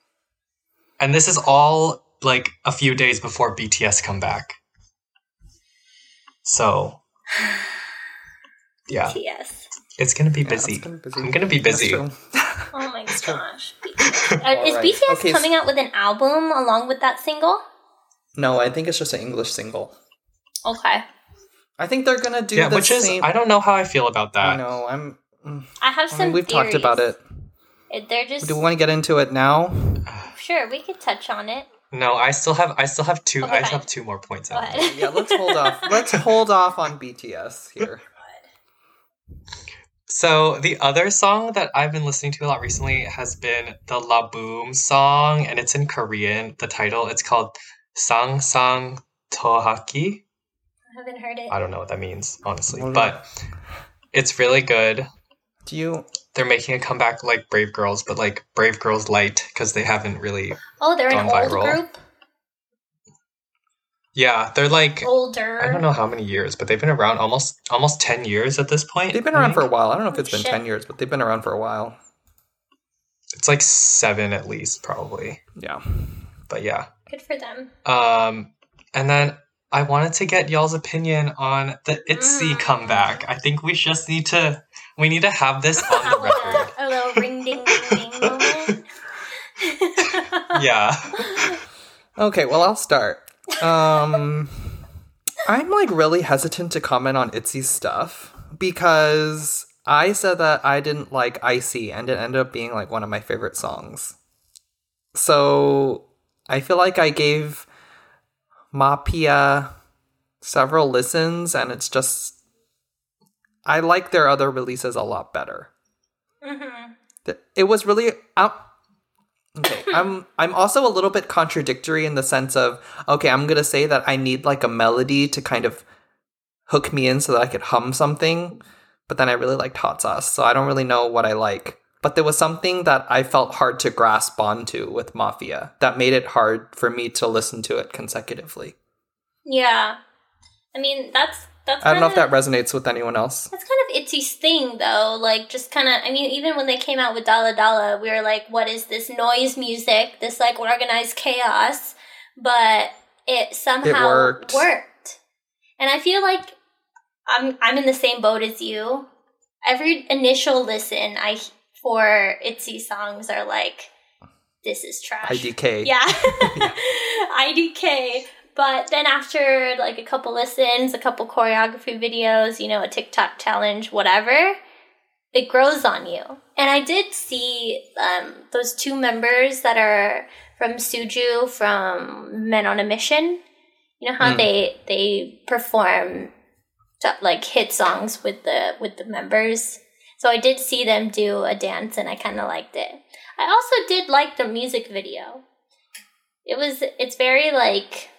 And this is all like a few days before B T S come back. So, yeah, T S. it's gonna be Yeah, busy. it's been busy. I'm gonna be That's busy. true. Oh my true. gosh. B T S. Uh, is Alright. B T S Okay, coming out with an album along with that single? No, I think it's just an English single. Okay. I think they're gonna do Yeah, the which is same. I don't know how I feel about I that. know. I'm. mm, I have I some mean, we've talked about theories. it. it. They're just Do we want to get into it now? sure we could touch on it. No, I still have I still have two Okay, I fine. have two more points Go out. ahead. Yeah, let's hold off. Let's hold off on B T S here. So the other song that I've been listening to a lot recently has been the La Boom song, and it's in Korean. The title, it's called Sang Sang Tohaki. I haven't heard it. I don't know what that means, honestly, Well, but it's really good. Do you? They're making a comeback like Brave Girls, but like Brave Girls Light because they haven't really. Oh, they're an gone old viral. group? Yeah, they're like Older. I don't know how many years, but they've been around almost almost ten years at this point. They've been I around for a think. while. I don't know if Oh, it's been shit. ten years, but they've been around for a while. It's like seven at least, probably. Yeah. But yeah. Good for them. Um, and then I wanted to get y'all's opinion on the ITZY Mm. comeback. I think we just need to we need to have this on the record. a little ring ding ding ding moment. Yeah. Okay, well, I'll start. Um, I'm like really hesitant to comment on ITZY's stuff because I said that I didn't like Icy and it ended up being like one of my favorite songs. So I feel like I gave Mapia several listens and it's just I like their other releases a lot better. Mhm. Th- It was really um, okay. I'm I'm also a little bit contradictory in the sense of okay, I'm gonna say that I need like a melody to kind of hook me in so that I could hum something, but then I really liked Hot Sauce, so I don't really know what I like. But there was something that I felt hard to grasp onto with Mafia that made it hard for me to listen to it consecutively. Yeah. I mean, that's that's I don't know if kinda- that resonates with anyone else. That's kind of ITZY's thing, though. Like, just kind of, I mean, even when they came out with Dala Dala, we were like, what is this noise music? This, like, organized chaos. But it somehow worked. worked. And I feel like I'm I'm in the same boat as you. Every initial listen I for ITZY songs are like, this is trash. I D K. Yeah. I D K. But then after like a couple listens, a couple choreography videos, you know, a TikTok challenge, whatever, it grows on you. And I did see um, those two members that are from Suju from Men on a Mission. You know how mm. they they perform like hit songs with the with the members. So I did see them do a dance, and I kind of liked it. I also did like the music video. It was it's very like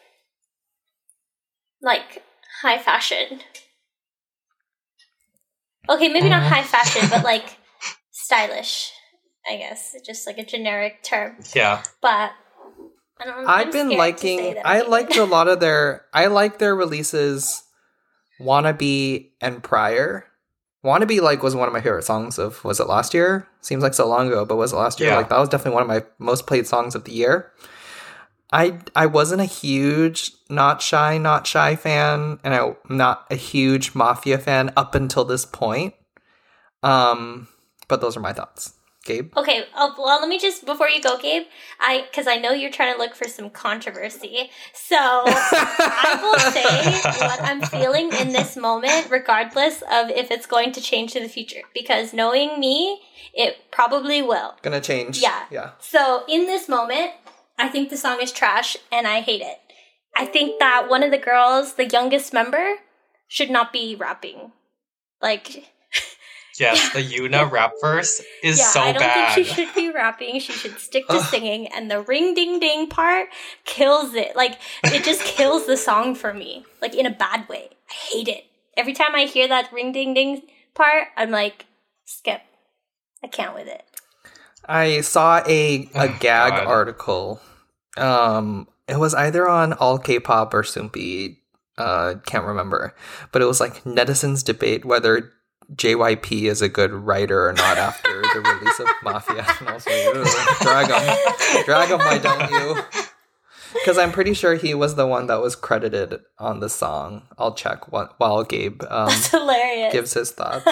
like high fashion. Okay, maybe not high fashion, but like stylish, I guess. Just like a generic term. Yeah. But I don't know. I've been liking I liked a lot of their I like their releases Wannabe and Prior. Wannabe like was one of my favorite songs of was it last year? Seems like so long ago, but was it last year? Yeah. Like that was definitely one of my most played songs of the year. I I wasn't a huge Not Shy, Not Shy fan, and I'm not a huge Mafia fan up until this point. Um, but those are my thoughts. Gabe? Okay, oh, well, let me just, before you go, Gabe, I because I know you're trying to look for some controversy, so I will say what I'm feeling in this moment, regardless of if it's going to change to the future, because knowing me, it probably will. Gonna change. Yeah. Yeah. So in this moment, I think the song is trash, and I hate it. I think that one of the girls, the youngest member, should not be rapping. Like... Yes, the Yuna rap verse is yeah, so bad. I don't bad. think she should be rapping. She should stick to singing, and the ring ding ding part kills it. Like, it just kills the song for me. Like, in a bad way. I hate it. Every time I hear that ring ding ding part, I'm like, skip. I can't with it. I saw a, a Oh, gag God. article. Um, it was either on All K-Pop or Soompi. Uh, can't remember. But it was like netizens debate whether J Y P is a good writer or not after the release of Mafia. And I was like, drag him. Drag him, why don't you? Because I'm pretty sure he was the one that was credited on the song. I'll check what, while Gabe um, That's hilarious. gives his thoughts.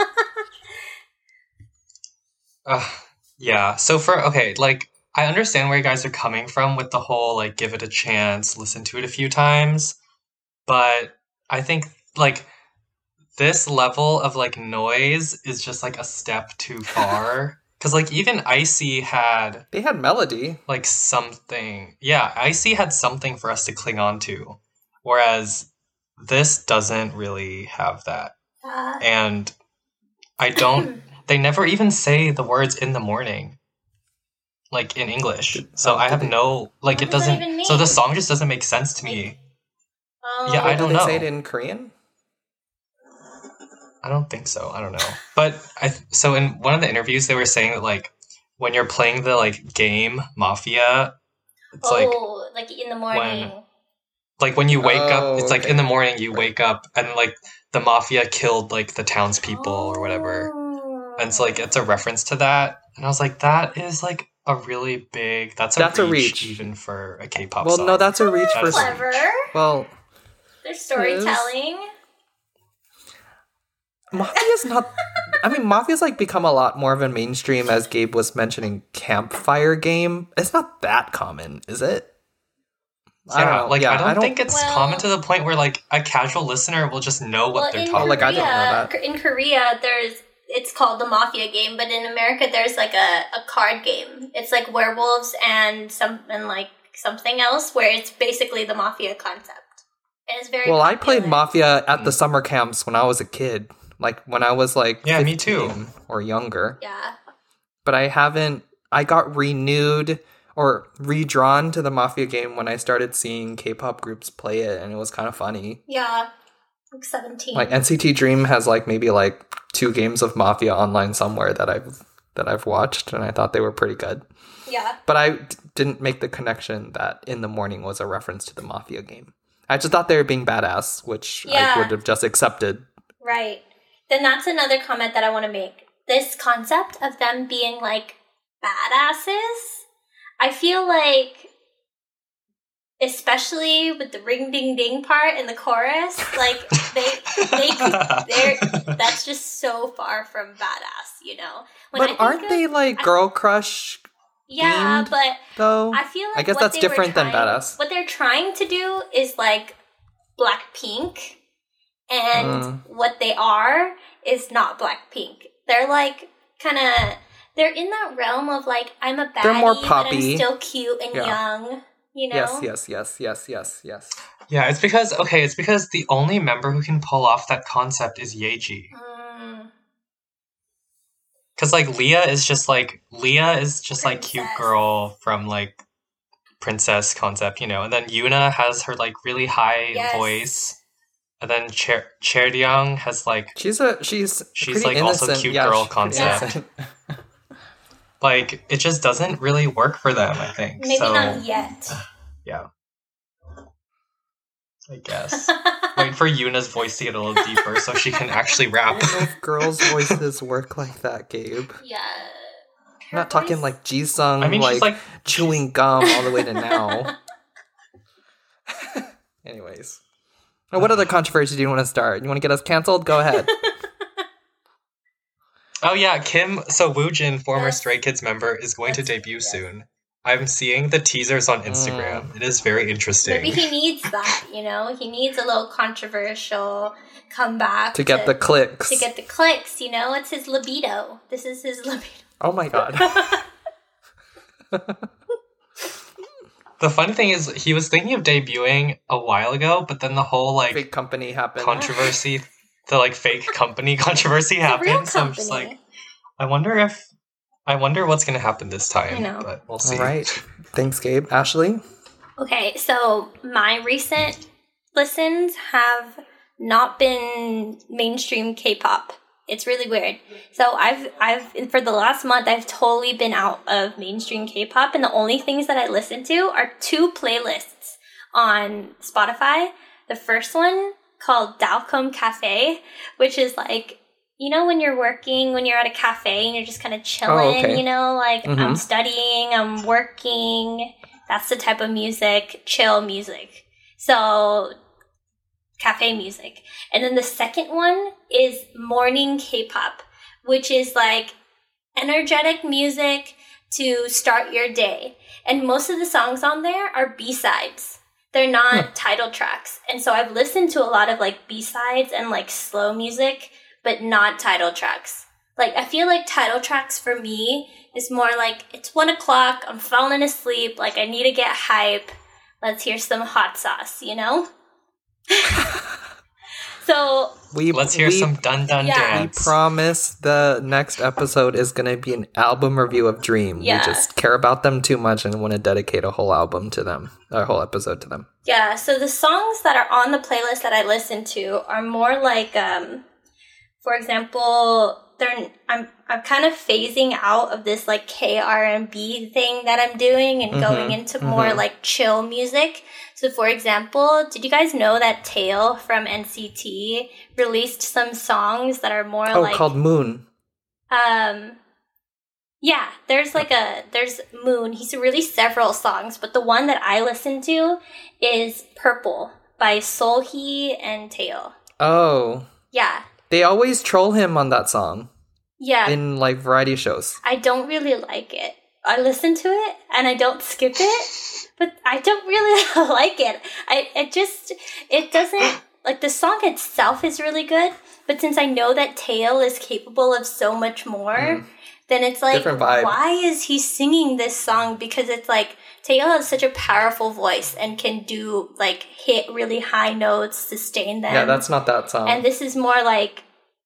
Uh, yeah. So for okay, like I understand where you guys are coming from with the whole like give it a chance, listen to it a few times, but I think like this level of like noise is just like a step too far. Cause like even Icy had They had melody. like something. Yeah, Icy had something for us to cling on to, whereas this doesn't really have that. Uh, And I don't. They never even say the words in the morning, like in English. So Oh, I did have they- no like. What It does that doesn't. even So the mean? song just doesn't make sense to me. oh, Yeah, I Did don't they know. say it in Korean? I don't think so. I don't know. But I. So in one of the interviews, they were saying that like when you're playing the like game Mafia, it's like oh, like in the morning. like when you wake Oh, up. It's like okay. in the morning you wake up and like the Mafia killed like the townspeople or whatever. Oh. And so like it's a reference to that. And I was like, that is like a really big that's a, That's a reach, reach. even for a K-pop Well, song. no, that's a reach for. That's- Clever. Well, There's storytelling. Mafia's not. I mean, Mafia's like become a lot more of a mainstream, as Gabe was mentioning, campfire game. It's not that common, is it? yeah, I don't know. like yeah, I don't, think it's Well- common to the point where like a casual listener will just know what Well, they're in talking Oh, like, I Korea, didn't know that. in Korea, there's it's called the Mafia game, but in America, there's like a, a card game. It's like werewolves and some and like something else, where it's basically the Mafia concept. And it's very Well, I played popular. Mafia at the summer camps when I was a kid, like when I was like Yeah, me too. fifteen or younger. Yeah. But I haven't. I got renewed or redrawn to the Mafia game when I started seeing K-pop groups play it, and it was kind of funny. Yeah. Like seventeen. Like N C T Dream has like maybe like two games of Mafia online somewhere that I've that I've watched, and I thought they were pretty good. yeah. But I d- didn't make the connection that In the Morning was a reference to the Mafia game. I just thought they were being badass, which Yeah. I would have just accepted. Right. Then that's another comment that I want to make. This concept of them being like badasses, I feel like, especially with the ring ding ding part in the chorus, like they they they're that's just so far from badass, you know. When I But think aren't of- they like I- girl crush Yeah, themed, but though. I feel like I guess what that's they were different than trying- Badass. What they're trying to do is like Blackpink, and Mm. what they are is not Blackpink. They're like kind of they're in that realm of like I'm a baddie, They're more but I'm poppy. still cute and Yeah. young. You know? Yes, yes, yes, yes, yes, yes. Yeah, it's because okay, it's because the only member who can pull off that concept is Yeji. Mm, Because like Leah is just like Leah is just like cute Princess. girl from like princess concept, you know. And then Yuna has her like really high Yes. voice, and then Cher Cherryang has like She's a she's She's, pretty like, also innocent. cute yeah, girl she's pretty concept. innocent. like it just doesn't really work for them. I think maybe so. not yet. Yeah, I guess. Wait for Yuna's voice to get a little deeper so she can actually rap. I don't know if girls' voices work like that, Gabe. Yeah. I'm not talking like Jisung, I mean, like, she's like chewing gum all the way to now. Anyways. Now, what other controversy do you want to start? You want to get us canceled? Go ahead. Oh yeah, Kim. So Woojin, former Yes. Stray Kids member, is going to Yes, debut yes. soon. I'm seeing the teasers on Instagram. Mm. It is very interesting. Maybe he needs that, you know? He needs a little controversial comeback to get the clicks. to get the clicks, you know? It's his libido. This is his libido. Oh my god. The funny thing is, he was thinking of debuting a while ago, but then the whole like Fake company happened. controversy, the like fake company controversy It's a real happened. So I'm just company. like, I wonder if, I wonder what's gonna happen this time. I know. But we'll see. All right. Thanks, Gabe. Ashley? Okay, so my recent listens have not been mainstream K-pop. It's really weird. So I've I've for the last month I've totally been out of mainstream K-pop, and the only things that I listen to are two playlists on Spotify. The first one called Dalcom Cafe, which is like, you know, when you're working, when you're at a cafe and you're just kind of chilling, Oh, okay. you know, like I'm Mhm. studying, I'm working. That's the type of music, chill music. So cafe music. And then the second one is morning K-pop, which is like energetic music to start your day. And most of the songs on there are B-sides. They're not title tracks. And so I've listened to a lot of like B-sides and like slow music, but not title tracks. Like I feel like title tracks for me is more like it's one o'clock, I'm falling asleep, like I need to get hype. Let's hear some hot sauce, you know? So We Let's hear we, some dun dun Yeah. We dance. promise the next episode is going to be an album review of Dream. Yeah. We just care about them too much and want to dedicate a whole album to them, a whole episode to them. yeah, so the songs that are on the playlist that I listen to are more like, um, for example, they're I'm I'm kind of phasing out of this like K R and B thing that I'm doing and going Mhm, into more mhm. like chill music. So, for example, did you guys know that Tail from N C T released some songs that are more Oh, like called Moon. um yeah, there's like a there's Moon. He's released several songs, but the one that I listen to is Purple by Solhee and Taeil. Oh. Yeah. They always troll him on that song Yeah. in like variety shows. I don't really like it. I listen to it and I don't skip it, but I don't really like it. I it just it doesn't like the song itself is really good, but since I know that Taeil is capable of so much more, Mm. then it's like Different vibe. why is he singing this song? Because it's like Taeil has such a powerful voice and can do like hit really high notes, sustain them. yeah, that's not that song. and this is more like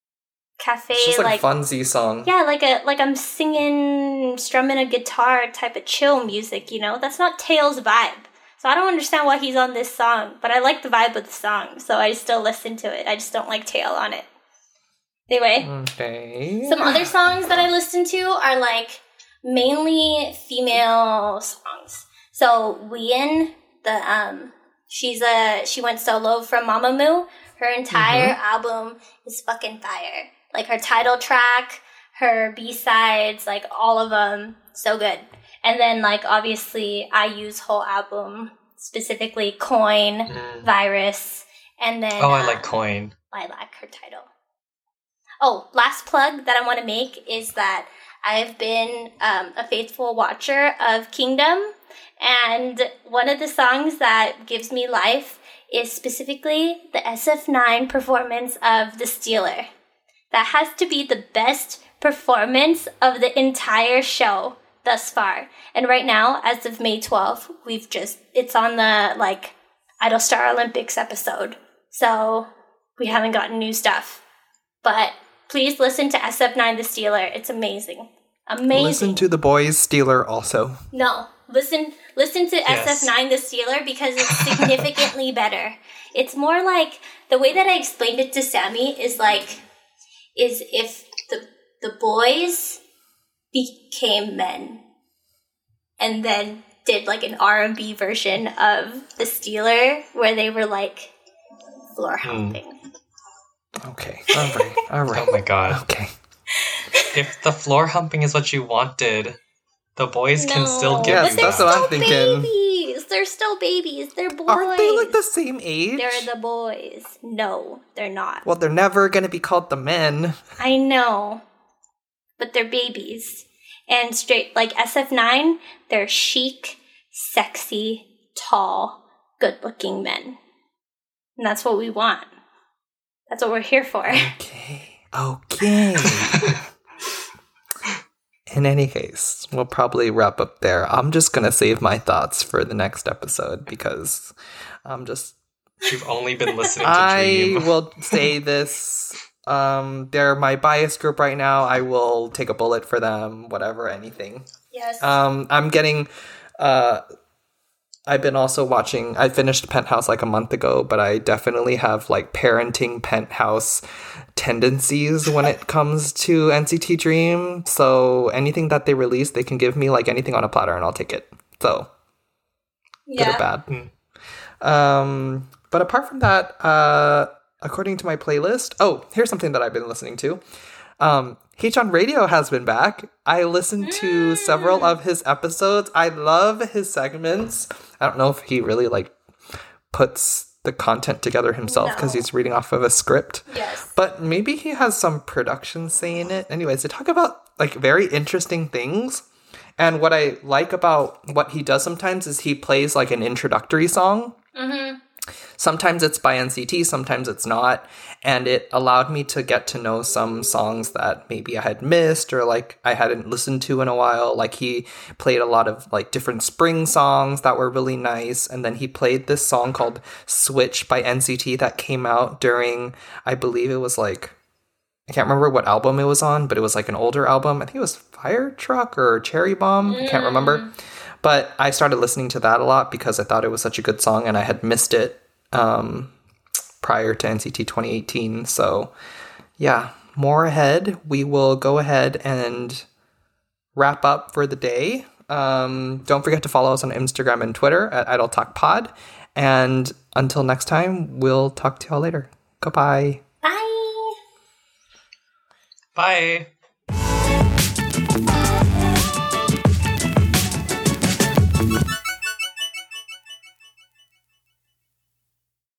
cafe it's just like, like a funsy song. yeah, like a like I'm singing, strumming a guitar type of chill music, you know? That's not Taeil's vibe. So I don't understand why he's on this song, but I like the vibe of the song, so I still listen to it. I just don't like Taeil on it. Anyway, Okay. some other songs that I listen to are like mainly female songs. So Wheein, the um she's a she went solo from Mamamoo. Her entire album is fucking fire. Like her title track, her B-sides, like all of them, so good. And then like obviously I use whole album, specifically Coin, Mm. Virus, and then Oh, I like um, Coin. Lilac, her title. Oh, last plug that I want to make is that I've been um, a faithful watcher of Kingdom, and one of the songs that gives me life is specifically the S F nine performance of The Stealer. That has to be the best performance of the entire show thus far. And right now, as of May twelfth, we've just, it's on the, like, Idol Star Olympics episode. So we haven't gotten new stuff. But please listen to S F nine The Stealer. It's amazing. Amazing. Listen to The Boys Stealer also. No. Listen listen to Yes. S F nine The Stealer because it's significantly better. It's more like, the way that I explained it to Sammy is like, is if the the boys became men and then did like an R and B version of The Stealer where they were like floor humping. Okay. All right. All right. Oh my god. Okay. If the floor humping is what you wanted, the boys can still give Yes, but you they're that's that. what I'm still thinking. babies. They're still babies. They're boys. Aren't they like the same age? They're the boys. No, they're not. Well, they're never going to be called the men. I know. But they're babies. And straight, like S F nine, they're chic, sexy, tall, good looking men. And that's what we want. That's what we're here for. Okay. Okay. In any case, we'll probably wrap up there. I'm just going to save my thoughts for the next episode because I'm just You've only been listening to I Dream. will say this. Um, they're my bias group right now. I will take a bullet for them, whatever, anything. Yes. Um, I'm getting. Uh, I've been also watching. I finished Penthouse like a month ago, but I definitely have like parenting Penthouse tendencies when it comes to N C T Dream. So anything that they release, they can give me like anything on a platter, and I'll take it. So good or yeah. bad. Mm. Um, but apart from that, uh, according to my playlist, oh, here's something that I've been listening to. Um, H on Radio has been back. I listened to several of his episodes. I love his segments. I don't know if he really like puts the content together himself because No. he's reading off of a script. Yes. But maybe he has some production say in it. Anyways, they talk about like very interesting things. And what I like about what he does sometimes is he plays like an introductory song. Mm-hmm. Sometimes it's by N C T, sometimes it's not. And it allowed me to get to know some songs that maybe I had missed or like I hadn't listened to in a while. Like he played a lot of like different spring songs that were really nice. And then he played this song called Switch by N C T that came out during, I believe it was like, I can't remember what album it was on, but it was like an older album. I think it was Fire Truck or Cherry Bomb. I can't remember. But I started listening to that a lot because I thought it was such a good song and I had missed it um, prior to N C T twenty eighteen. So yeah, more ahead. We will go ahead and wrap up for the day. Um, don't forget to follow us on Instagram and Twitter at Idol Talk Pod. And until next time, we'll talk to y'all later. Goodbye. Bye. Bye.